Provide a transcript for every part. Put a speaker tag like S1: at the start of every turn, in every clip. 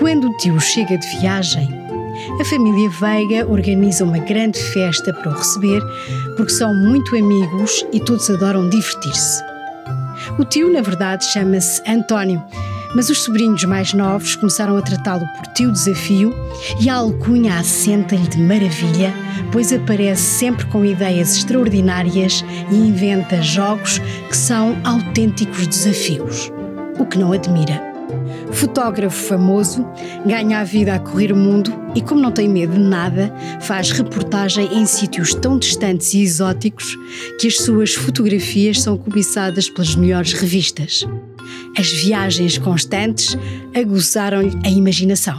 S1: Quando o tio chega de viagem, a família Veiga organiza uma grande festa para o receber, porque são muito amigos e todos adoram divertir-se. O tio, na verdade, chama-se António, mas os sobrinhos mais novos começaram a tratá-lo por Tio Desafio e a alcunha assenta-lhe de maravilha, pois aparece sempre com ideias extraordinárias e inventa jogos que são autênticos desafios, o que não admira. Fotógrafo famoso, ganha a vida a correr o mundo e, como não tem medo de nada, faz reportagem em sítios tão distantes e exóticos que as suas fotografias são cobiçadas pelas melhores revistas. As viagens constantes aguçaram-lhe a imaginação.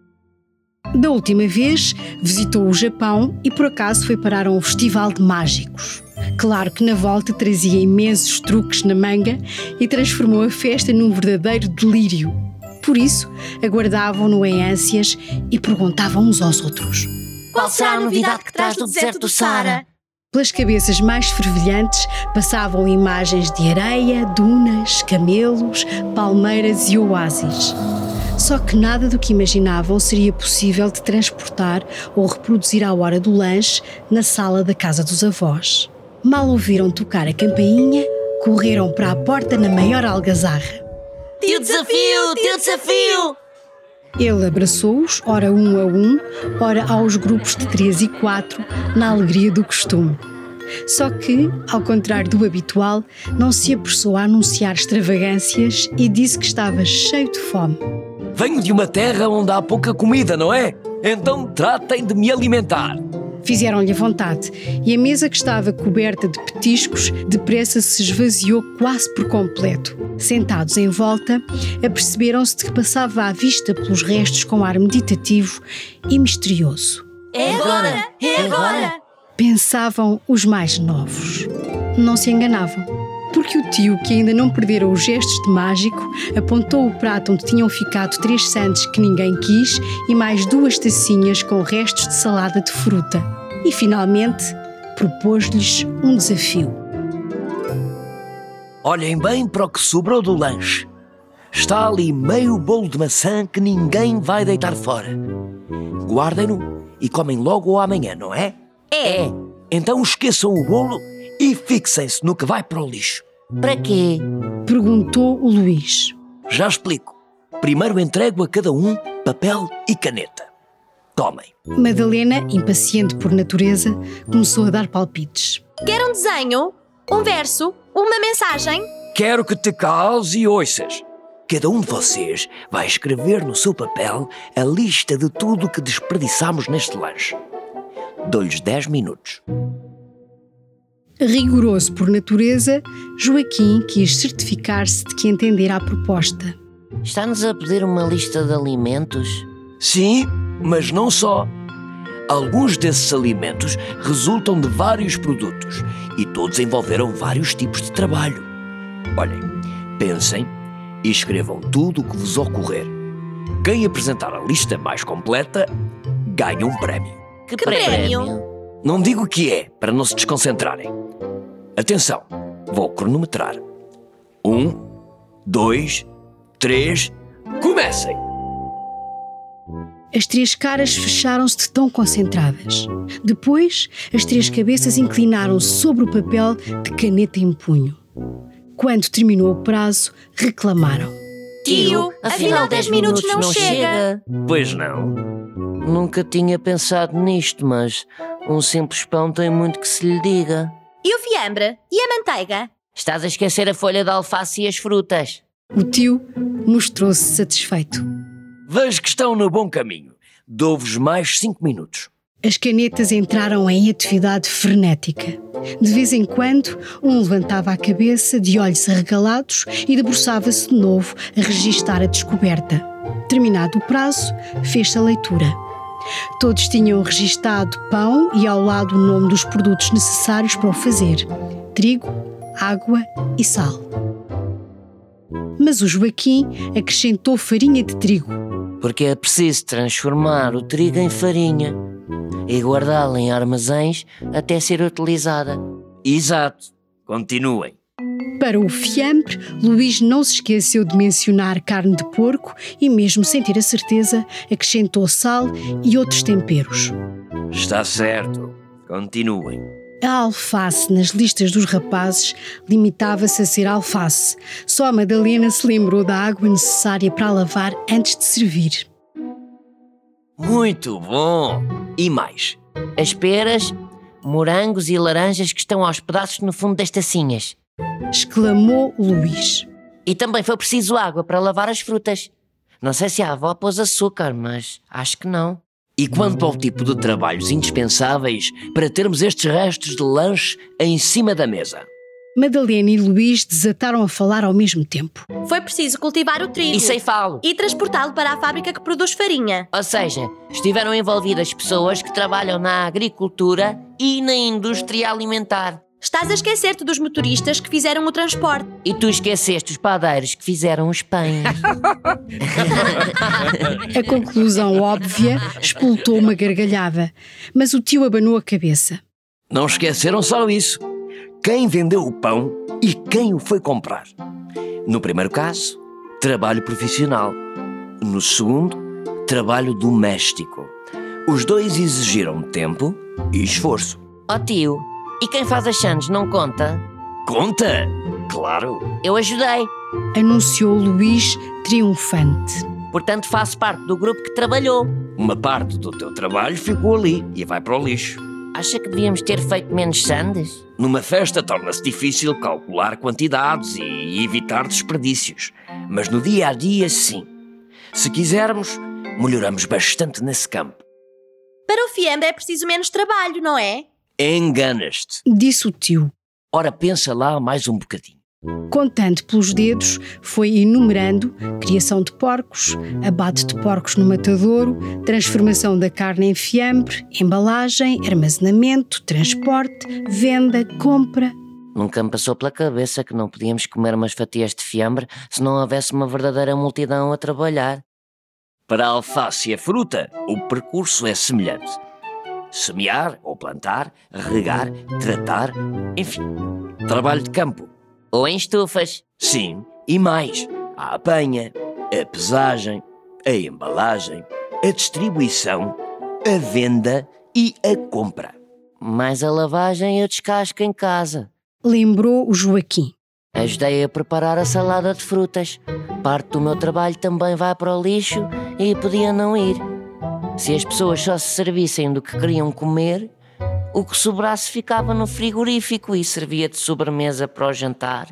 S1: Da última vez, visitou o Japão e por acaso foi parar a um festival de mágicos. Claro que na volta trazia imensos truques na manga e transformou a festa num verdadeiro delírio. Por isso, aguardavam-no em ânsias e perguntavam uns aos outros:
S2: qual será a novidade que traz do deserto do Saara?
S1: Pelas cabeças mais fervilhantes passavam imagens de areia, dunas, camelos, palmeiras e oásis. Só que nada do que imaginavam seria possível de transportar ou reproduzir à hora do lanche na sala da casa dos avós. Mal ouviram tocar a campainha, correram para a porta na maior algazarra.
S2: Tio Desafio! Tio Desafio!
S1: Ele abraçou-os, ora um a um, ora aos grupos de 3 e 4, na alegria do costume. Só que, ao contrário do habitual, não se apressou a anunciar extravagâncias e disse que estava cheio de fome.
S3: Venho de uma terra onde há pouca comida, não é? Então tratem de me alimentar.
S1: Fizeram-lhe a vontade e a mesa, que estava coberta de petiscos, depressa se esvaziou quase por completo. Sentados em volta, aperceberam-se de que passava à vista pelos restos com ar meditativo e misterioso.
S2: É agora! É agora!
S1: Pensavam os mais novos. Não se enganavam, porque o tio, que ainda não perdera os gestos de mágico, apontou o prato onde tinham ficado 3 sandes que ninguém quis e mais 2 tacinhas com restos de salada de fruta. E, finalmente, propôs-lhes um desafio.
S3: Olhem bem para o que sobrou do lanche. Está ali meio bolo de maçã que ninguém vai deitar fora. Guardem-no e comem logo ou amanhã, não é?
S2: É!
S3: Então esqueçam o bolo e fixem-se no que vai para o lixo.
S2: Para quê?
S1: Perguntou o Luís.
S3: Já explico. Primeiro entrego a cada um papel e caneta. Tomem.
S1: Madalena, impaciente por natureza, começou a dar palpites.
S4: Quer um desenho? Um verso? Uma mensagem?
S3: Quero que te cales e ouças. Cada um de vocês vai escrever no seu papel a lista de tudo que desperdiçamos neste lanche. Dou-lhes 10 minutos.
S1: Rigoroso por natureza, Joaquim quis certificar-se de que entendera a proposta.
S2: Está-nos a pedir uma lista de alimentos?
S3: Sim, mas não só. Alguns desses alimentos resultam de vários produtos e todos envolveram vários tipos de trabalho. Olhem, pensem e escrevam tudo o que vos ocorrer. Quem apresentar a lista mais completa ganha um prémio.
S2: Que
S4: prémio?
S3: Não digo o que é, para não se desconcentrarem. Atenção, vou cronometrar. 1, 2, 3, comecem!
S1: As 3 caras fecharam-se de tão concentradas. Depois, as 3 cabeças inclinaram-se sobre o papel de caneta em punho. Quando terminou o prazo, reclamaram.
S4: Tio, afinal 10 minutos não chega.
S3: Pois não.
S2: Nunca tinha pensado nisto, mas um simples pão tem muito que se lhe diga.
S4: E o fiambre? E a manteiga?
S2: Estás a esquecer a folha de alface e as frutas.
S1: O tio mostrou-se satisfeito.
S3: Vejo que estão no bom caminho. Dou-vos mais 5 minutos.
S1: As canetas entraram em atividade frenética. De vez em quando, um levantava a cabeça de olhos arregalados e debruçava-se de novo a registar a descoberta. Terminado o prazo, fez-se a leitura. Todos tinham registado pão e ao lado o nome dos produtos necessários para o fazer: trigo, água e sal. Mas o Joaquim acrescentou farinha de trigo.
S2: Porque é preciso transformar o trigo em farinha e guardá-la em armazéns até ser utilizada.
S3: Exato. Continuem.
S1: Para o fiambre, Luís não se esqueceu de mencionar carne de porco e, mesmo sem ter a certeza, acrescentou sal e outros temperos.
S3: Está certo. Continuem.
S1: A alface nas listas dos rapazes limitava-se a ser alface. Só a Madalena se lembrou da água necessária para a lavar antes de servir.
S3: Muito bom! E mais?
S2: As peras, morangos e laranjas que estão aos pedaços no fundo das tacinhas.
S1: Exclamou Luís.
S2: E também foi preciso água para lavar as frutas. Não sei se a avó pôs açúcar, mas acho que não.
S3: E quanto ao tipo de trabalhos indispensáveis para termos estes restos de lanche em cima da mesa?
S1: Madalena e Luís desataram a falar ao mesmo tempo.
S4: Foi preciso cultivar o trigo
S2: E ceifá-lo.
S4: e transportá-lo para a fábrica que produz farinha.
S2: Ou seja, estiveram envolvidas pessoas que trabalham na agricultura e na indústria alimentar.
S4: Estás a esquecer-te dos motoristas que fizeram o transporte.
S2: E tu esqueceste os padeiros que fizeram os pães.
S1: A conclusão óbvia explotou uma gargalhada, mas o tio abanou a cabeça.
S3: Não esqueceram só isso. Quem vendeu o pão e quem o foi comprar. No primeiro caso, trabalho profissional. No segundo, trabalho doméstico. Os dois exigiram tempo e esforço.
S2: Ó tio, e quem faz as sandes não conta?
S3: Conta! Claro!
S2: Eu ajudei.
S1: Anunciou Luís triunfante.
S2: Portanto, faço parte do grupo que trabalhou.
S3: Uma parte do teu trabalho ficou ali e vai para o lixo.
S2: Acha que devíamos ter feito menos sandes?
S3: Numa festa torna-se difícil calcular quantidades e evitar desperdícios. Mas no dia a dia, sim. Se quisermos, melhoramos bastante nesse campo.
S4: Para o fiambre é preciso menos trabalho, não é?
S3: Enganas-te.
S1: Disse o tio.
S3: Ora, pensa lá mais um bocadinho.
S1: Contando pelos dedos, foi enumerando criação de porcos, abate de porcos no matadouro, transformação da carne em fiambre, embalagem, armazenamento, transporte, venda, compra.
S2: Nunca me passou pela cabeça que não podíamos comer umas fatias de fiambre se não houvesse uma verdadeira multidão a trabalhar.
S3: Para a alface e a fruta, o percurso é semelhante. Semear ou plantar, regar, tratar, enfim, trabalho de campo.
S2: Ou em estufas.
S3: Sim, e mais. A apanha, a pesagem, a embalagem, a distribuição, a venda e a compra.
S2: Mais a lavagem e o descasco em casa.
S1: Lembrou o Joaquim.
S2: Ajudei a preparar a salada de frutas. Parte do meu trabalho também vai para o lixo e podia não ir. Se as pessoas só se servissem do que queriam comer, o que sobrasse ficava no frigorífico e servia de sobremesa para o jantar.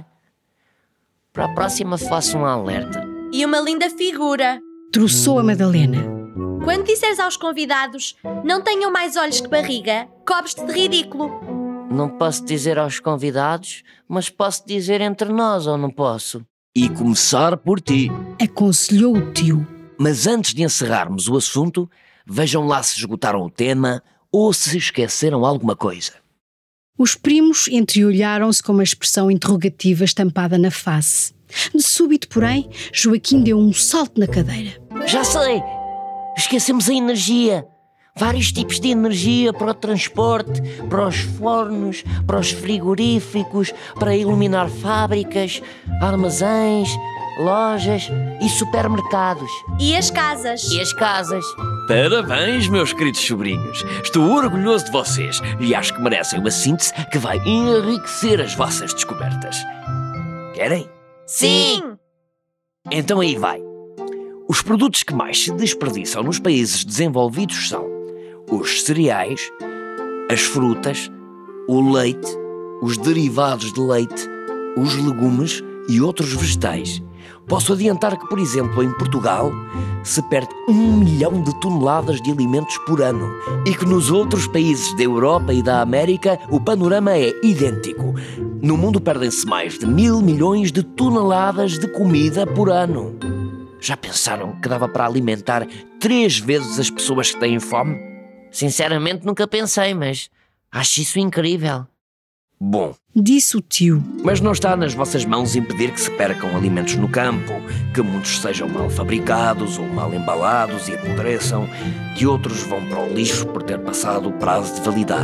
S2: Para a próxima faço um alerta.
S4: E uma linda figura.
S1: Troçou a Madalena.
S4: Quando disseres aos convidados, não tenham mais olhos que barriga, cobres-te de ridículo.
S2: Não posso dizer aos convidados, mas posso dizer entre nós, ou não posso?
S3: E começar por ti.
S1: Aconselhou o tio.
S3: Mas antes de encerrarmos o assunto, vejam lá se esgotaram o tema ou se esqueceram alguma coisa.
S1: Os primos entreolharam-se com uma expressão interrogativa estampada na face. De súbito, porém, Joaquim deu um salto na cadeira.
S2: Já sei! Esquecemos a energia. Vários tipos de energia para o transporte, para os fornos, para os frigoríficos, para iluminar fábricas, armazéns, lojas e supermercados.
S4: E as casas.
S2: E as casas.
S3: Parabéns, meus queridos sobrinhos. Estou orgulhoso de vocês e acho que merecem uma síntese que vai enriquecer as vossas descobertas. Querem?
S4: Sim!
S3: Então aí vai. Os produtos que mais se desperdiçam nos países desenvolvidos são os cereais, as frutas, o leite, os derivados de leite, os legumes e outros vegetais. Posso adiantar que, por exemplo, em Portugal se perde 1 milhão de toneladas de alimentos por ano e que nos outros países da Europa e da América o panorama é idêntico. No mundo perdem-se mais de 1.000 milhões de toneladas de comida por ano. Já pensaram que dava para alimentar 3 vezes as pessoas que têm fome?
S2: Sinceramente nunca pensei, mas acho isso incrível.
S3: Bom,
S1: Disse o tio.
S3: mas não está nas vossas mãos impedir que se percam alimentos no campo, que muitos sejam mal fabricados ou mal embalados e apodreçam, que outros vão para o lixo por ter passado o prazo de validade.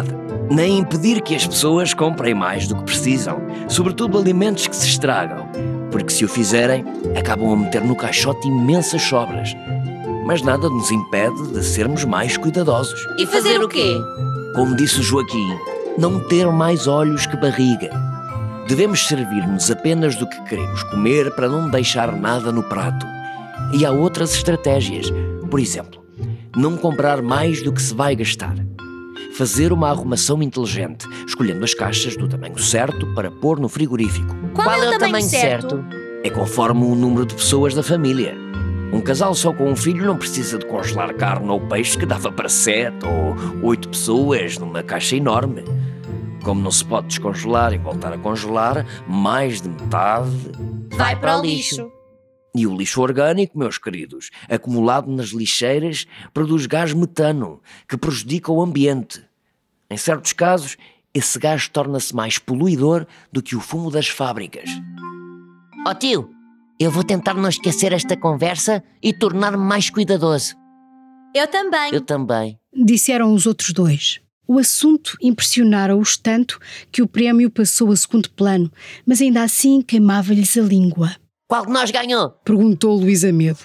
S3: nem impedir que as pessoas comprem mais do que precisam, sobretudo alimentos que se estragam, porque se o fizerem, acabam a meter no caixote imensas sobras. Mas nada nos impede de sermos mais cuidadosos.
S4: E fazer o quê?
S3: Como disse o Joaquim, não ter mais olhos que barriga. Devemos servir-nos apenas do que queremos comer para não deixar nada no prato. E há outras estratégias. Por exemplo, não comprar mais do que se vai gastar. Fazer uma arrumação inteligente, escolhendo as caixas do tamanho certo para pôr no frigorífico.
S4: Qual é o tamanho certo?
S3: É conforme o número de pessoas da família. Um casal só com um filho não precisa de congelar carne ou peixe que dava para 7 ou 8 pessoas numa caixa enorme. Como não se pode descongelar e voltar a congelar, mais de metade
S4: Vai para o lixo.
S3: E o lixo orgânico, meus queridos, acumulado nas lixeiras, produz gás metano, que prejudica o ambiente. Em certos casos, esse gás torna-se mais poluidor do que o fumo das fábricas.
S2: Ó tio, eu vou tentar não esquecer esta conversa e tornar-me mais cuidadoso.
S4: Eu também.
S2: Eu também.
S1: Disseram os outros dois. O assunto impressionara-os tanto que o prémio passou a segundo plano, mas ainda assim queimava-lhes a língua.
S2: Qual de nós ganhou?
S1: Perguntou Luís a medo.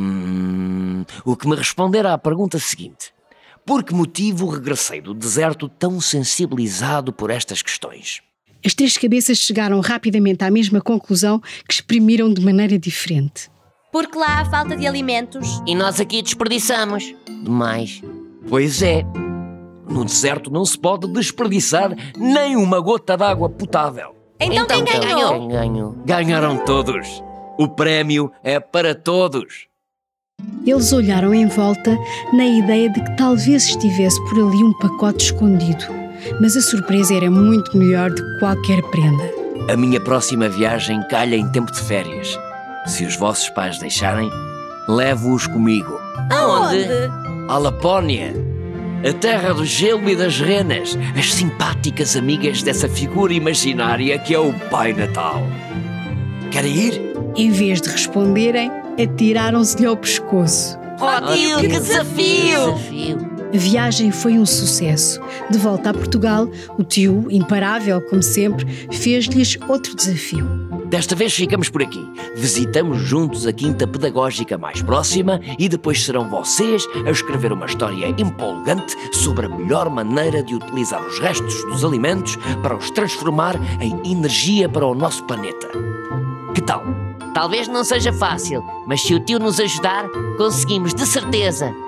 S3: O que me responderá à pergunta seguinte: por que motivo regressei do deserto tão sensibilizado por estas questões?
S1: As três cabeças chegaram rapidamente à mesma conclusão que exprimiram de maneira diferente.
S4: Porque lá há falta de alimentos.
S2: E nós aqui desperdiçamos. Demais.
S3: Pois é, no deserto não se pode desperdiçar nem uma gota de água potável.
S4: Então quem ganhou?
S2: Quem ganhou?
S3: Ganharam todos. O prémio é para todos.
S1: Eles olharam em volta na ideia de que talvez estivesse por ali um pacote escondido, mas a surpresa era muito melhor do que qualquer prenda.
S3: A minha próxima viagem calha em tempo de férias. Se os vossos pais deixarem, levo-os comigo.
S4: Aonde?
S3: À Lapónia, a terra do gelo e das renas, as simpáticas amigas dessa figura imaginária que é o Pai Natal. Querem ir?
S1: Em vez de responderem, atiraram-se-lhe ao pescoço.
S4: Oh tio, que desafio!
S1: A viagem foi um sucesso. De volta a Portugal, o tio, imparável como sempre, fez-lhes outro desafio.
S3: Desta vez ficamos por aqui. Visitamos juntos a quinta pedagógica mais próxima e depois serão vocês a escrever uma história empolgante sobre a melhor maneira de utilizar os restos dos alimentos para os transformar em energia para o nosso planeta. Que tal?
S2: Talvez não seja fácil, mas se o tio nos ajudar, conseguimos de certeza.